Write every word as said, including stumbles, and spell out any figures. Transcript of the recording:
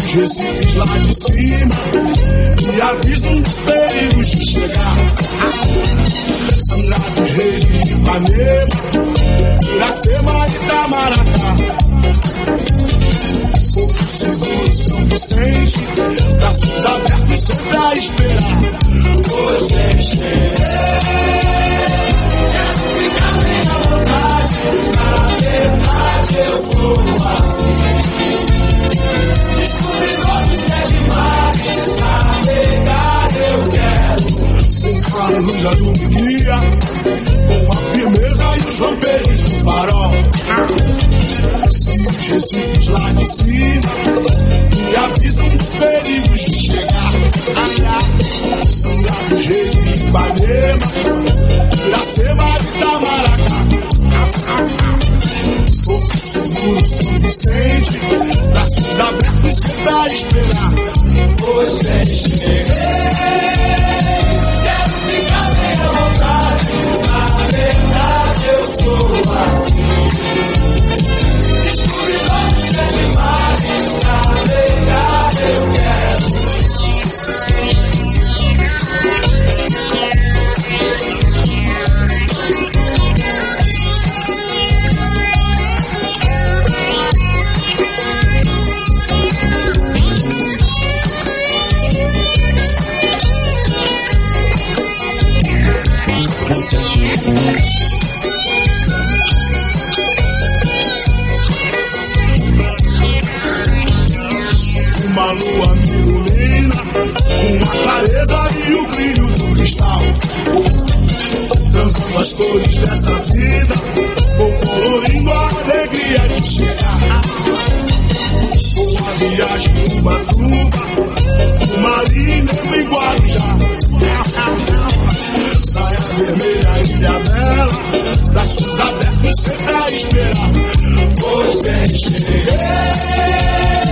Recifes lá de cima e avisam dos perigos de chegar. Angra dos Reis de Ipanema, Iracema e Itamaracá. Porto Seguro, São Vicente, braços abertos sempre a esperar. Pois vem chegar, quero ficar bem à vontade. Na verdade eu sou assim. Descobri novos sete mares, navegar eu quero. Um claro luz azul me guia, com a firmeza e os lampejos do farol. E os recifes lá de cima me avisam dos perigos de chegar. Angra dos Reis de Ipanema, Iracema e Itamaracá. Porto Seguro, São Vicente, braços abertos sempre a esperar. Pois vem chegar, quero ficar bem à vontade. Na verdade eu sou assim. Descobri novos sete mares, navegar eu quero. Uma lua me ilumina com a clareza e o brilho do cristal, dançando as cores dessa vida, vou colorindo a alegria de chegar. Vou a viagem em Ubatuba, do Marinho em Guarujá. Saia vermelha, Ilha Bela, braços abertos sempre a esperar. Pois vem chegar,